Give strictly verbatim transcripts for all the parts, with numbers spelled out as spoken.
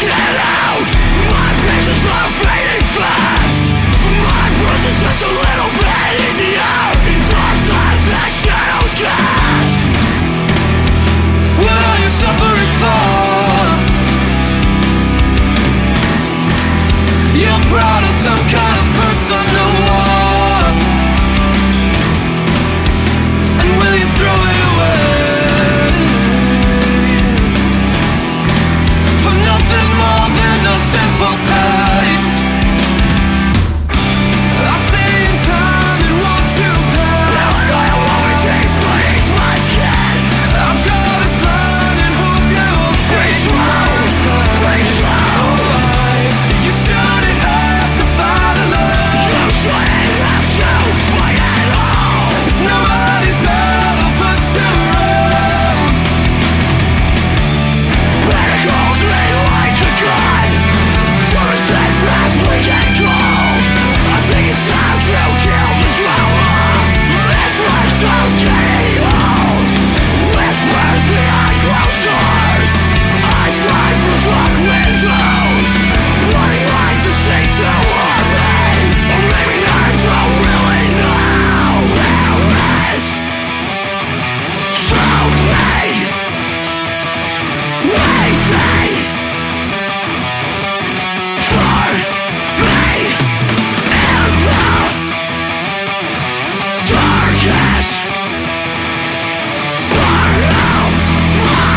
get out. My patience are fading fast. My bruises just a little bit easier. In dark times that shadows cast. What are you suffering for? You're proud of some kind of personal war. And will you throw it away for nothing more than a simple taste? I stay in time and watch you pass. Now sky along me deep beneath my skin. I'll draw this line and hope you'll breathe slow, breathe slow. You shouldn't have to fight alone. You shouldn't have to fight at all. It's nobody's battle but your own. Better calls me like a gun for a steadfast weekend cold. I think it's time to kill the drama. This lifestyle's getting old. Whispers behind closed doors. Eyes fly through dark windows. Bloody lines that seem to harm me. Or maybe I don't really know how this shows me. Waiting for me in the darkest part of my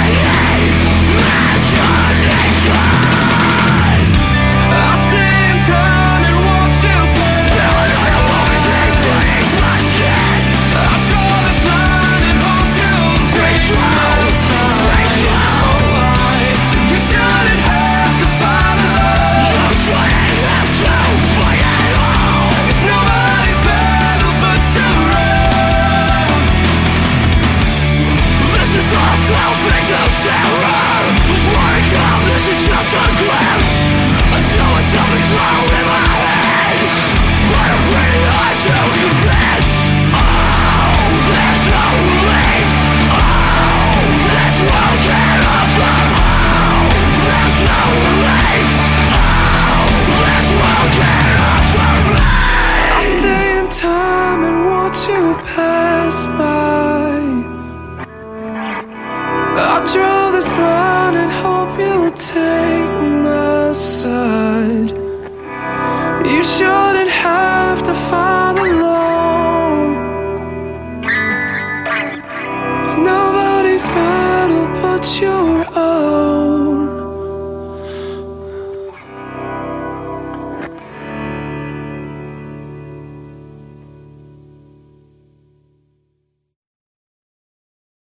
imagination. I stay in time and watch you play. Paranoid alone and deep beneath my skin. I'll draw this line and hope you'll breathe slow, breathe slow. You shouldn't have to fight alone. You shouldn't have to fight at all. It's nobody's battle but your own. This is all self-induced terror. This morning come, this is just a glimpse. Until it's something thrown in my head. But I'm pretty hard to convince. Oh, there's no relief. Oh, this world can't offer. Oh, there's no relief. Oh, this world can't offer me. I stay in time and watch you pass by. I'll draw this line and hope you'll take my side. You shouldn't have to fight alone. It's nobody's battle but your